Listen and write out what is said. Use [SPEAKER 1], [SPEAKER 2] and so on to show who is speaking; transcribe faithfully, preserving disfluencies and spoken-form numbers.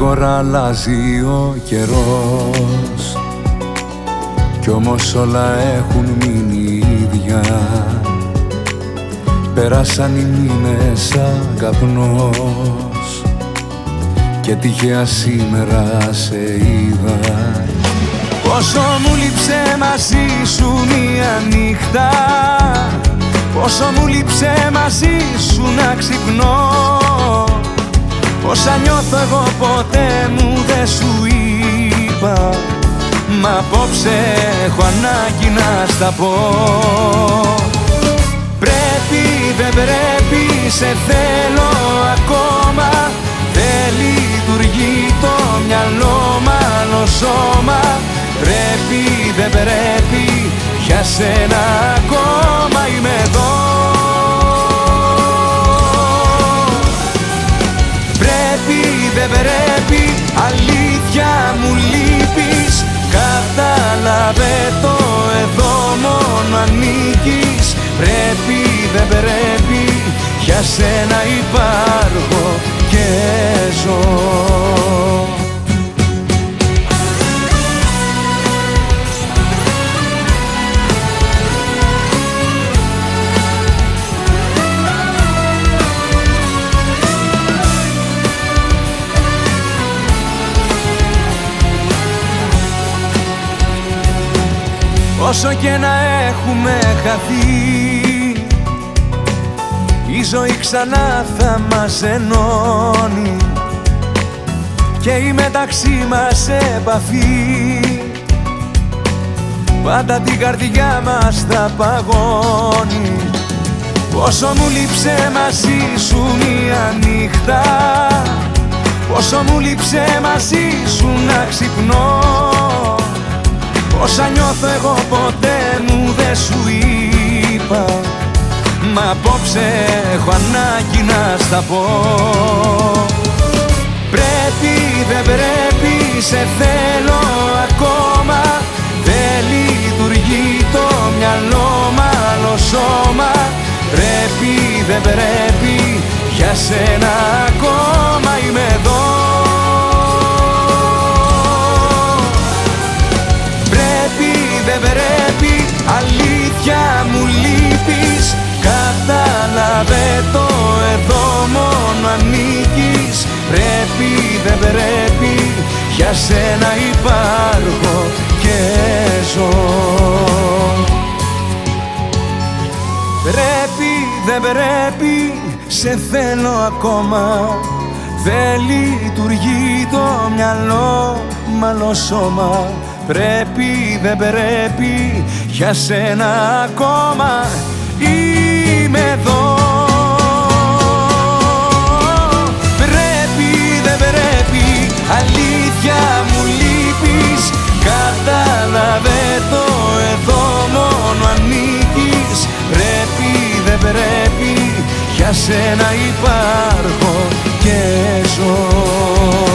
[SPEAKER 1] Γρήγορα αλλάζει ο καιρός κι όμως όλα έχουν μείνει ίδια. Πέρασαν οι μήνες σαν καπνός και τυχαία σήμερα σε είδα. Πόσο μου λείψε μαζί σου μια νύχτα, πόσο μου λείψε μαζί σου να ξυπνώ. Όσα νιώθω εγώ ποτέ μου δεν σου είπα, μα απόψε έχω ανάγκη να στα πω. Πρέπει, δεν πρέπει, σε θέλω ακόμα. Δεν λειτουργεί το μυαλό μ' άλλο σώμα. Πρέπει, δεν πρέπει, για σένα ακόμα είμαι εδώ. Πρέπει, δεν πρέπει, αλήθεια μου λείπεις. Κατάλαβε το, εδώ μόνο ανήκεις. Πρέπει, δεν πρέπει, για σένα υπάρχω και ζω. Όσο και να έχουμε χαθεί, η ζωή ξανά θα μας ενώνει και η μεταξύ μας επαφή πάντα την καρδιά μας θα παγώνει. Πόσο μου λείψε μαζί σου μια νύχτα, πόσο μου λείψε μαζί σου να ξυπνώ. Όσα νιώθω εγώ ποτέ μου δεν σου είπα, μα απόψε έχω ανάγκη να στα πω. Πρέπει, δεν πρέπει, σε θέλω ακόμα. Δεν λειτουργεί το μυαλό μ' άλλο σώμα. Πρέπει, δεν πρέπει, για σένα ακόμα είμαι εδώ. Δεν πρέπει, αλήθεια μου λείπεις. Κατάλαβε το, εδώ μόνο ανήκεις. Πρέπει, δεν πρέπει, για σένα υπάρχω και ζω. Πρέπει, δεν πρέπει, σε θέλω ακόμα. Δεν λειτουργεί το μυαλό μ' άλλο σώμα. Πρέπει, δεν πρέπει, για σένα ακόμα είμαι εδώ. Πρέπει, δεν πρέπει, αλήθεια μου λείπεις. Κατάλαβε το, εδώ μόνο ανήκεις. Πρέπει, δεν πρέπει, για σένα υπάρχω και ζω.